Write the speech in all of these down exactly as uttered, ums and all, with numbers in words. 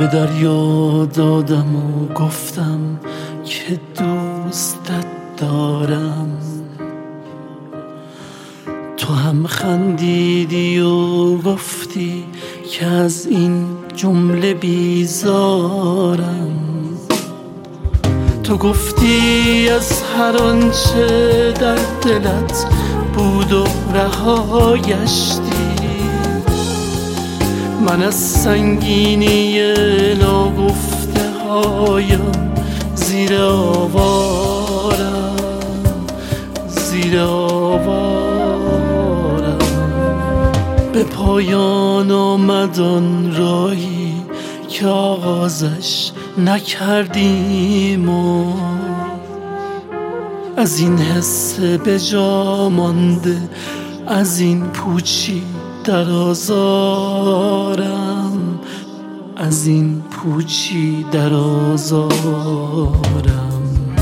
به دریا دادم و گفتم که دوستت دارم. تو هم خندیدی و گفتی که از این جمله بیزارم. تو گفتی از هر آنچه در دلت بود و رها گشتی. من از سنگینی ناگفته هایم زیر آوارم، زیر آوارم. به پایان آمد آن راهی که آغازش نکردیم و از این حس به جا مانده، از این پوچی در آزارم، از این پوچی در آزارم.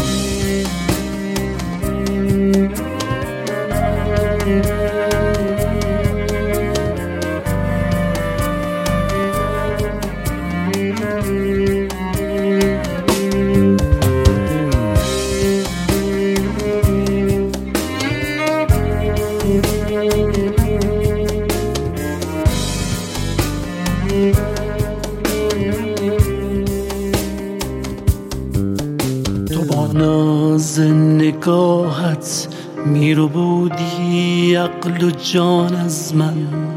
تو با ناز نگاهت میرو بودی عقل و جان از من،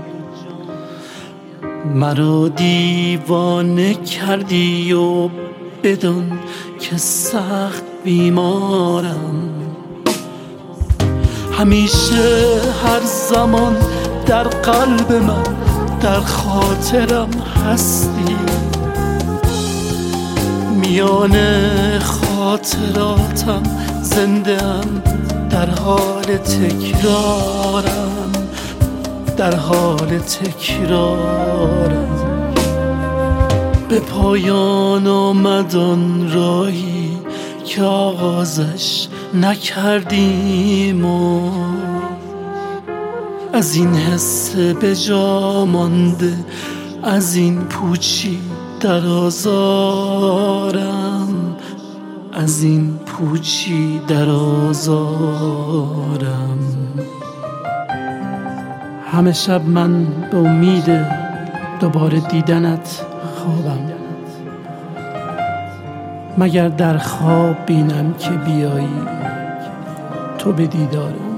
مرا دیوانه کردی و بدان که سخت بیمارم. همیشه هر زمان در قلب من، در خاطرم هستی. میان خاطراتم زنده ام، در حال تکرارم، در حال تکرارم. به پایان آمد آن راهی که آغازش نکردیم و از این حس به جا مانده، از این پوچی در آزارم، از این پوچی در آزارم. همه شب من به امید دوباره دیدنت خوابم، مگر در خواب بینم که بیایی تو به دیدارم.